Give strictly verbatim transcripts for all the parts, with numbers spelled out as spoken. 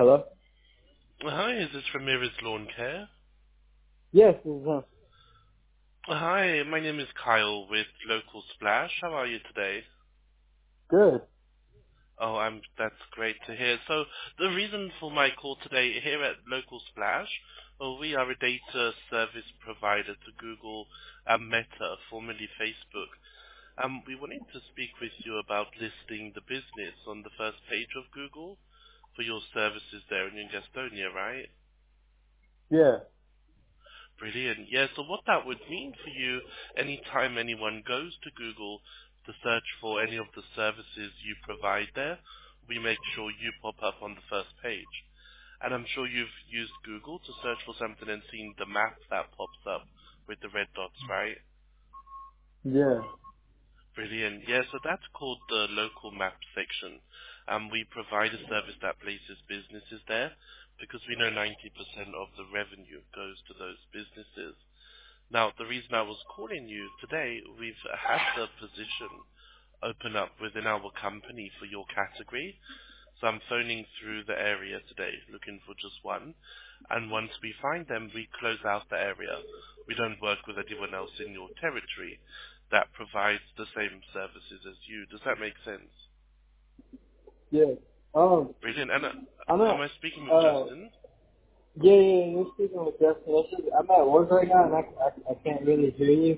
Hello? Hi, is this Ramirez Lawn Care? Yes, this is him. Hi, my name is Kyle with Local Splash. How are you today? Good. Oh, I'm. That's great to hear. So the reason for my call today here at Local Splash, well, we are a data service provider to Google and Meta, formerly Facebook. Um, we wanted to speak with you about listing the business on the first page of Google for your services there in Gastonia, right? Yeah. Brilliant. Yeah, so what that would mean for you, anytime anyone goes to Google to search for any of the services you provide there, we make sure you pop up on the first page. And I'm sure you've used Google to search for something and seen the map that pops up with the red dots, right? Yeah. Brilliant. Yeah, so that's called the local map section. Um, we provide a service that places businesses there because we know ninety percent of the revenue goes to those businesses. Now, the reason I was calling you today, we've had the position open up within our company for your category. So I'm phoning through the area today, looking for just one. And once we find them, we close out the area. We don't work with anyone else in your territory that provides the same services as you. Does that make sense? Yeah. Um, Brilliant. And uh, I'm am at, I speaking with uh, Justin? yeah, yeah, yeah, you're speaking with Justin. It's just, I'm at work right now and I, I, I can't really hear you.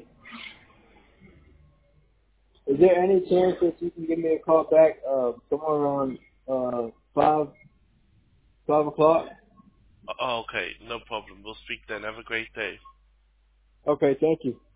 Is there any chance that you can give me a call back, uh, somewhere around, uh, five, five o'clock? Oh, okay, no problem. We'll speak then. Have a great day. Okay, thank you.